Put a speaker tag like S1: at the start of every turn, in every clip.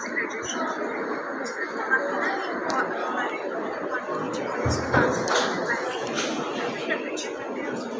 S1: से ग्रेजुएशन अभी ना हमारे कॉलेज में पास प्रिपरेशन करते हैं उसको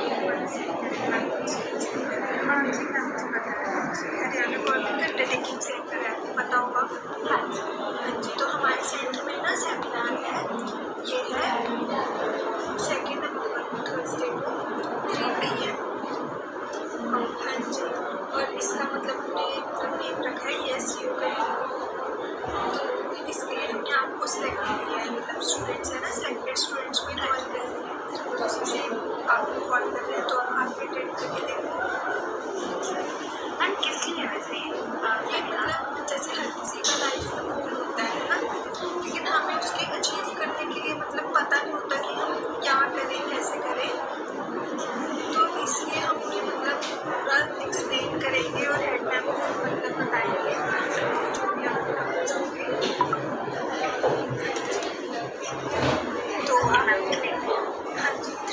S1: हरियाणा गवर्नमेंट अंडरटेकिंग सेंटर है, पता होगा। हाँ जी, तो हमारे सेंटर में ना सेमिनार है, ये है 2 नवंबर को थर्सडे को 3 PM। हाँ जी, और इसका मतलब नेम रखा है यस यू करेंगे, तो इसलिए हमने आपको सेलेक्ट किया है। मतलब स्टूडेंट्स है ना, सेलेक्टेड स्टूडेंट्स को इन्वॉल्व कर रहे हैं, तो इसलिए आपको कॉल कर रहे हैं, तो आप अटेंड करके देखो। एंड किस लिए वैसे ये मतलब जैसे हर किसी का लाइफ में गोल होता है ना, लेकिन हमें उसके अचीव करने के लिए मतलब पता नहीं होता कि हम क्या करें, कैसे करें, तो इसलिए हम उन्हें मतलब पूरा एक्सप्लेन करेंगे और हेड मैम को मतलब बताएंगे जो भी आप करना चाहोगे। तो आप हाँ जी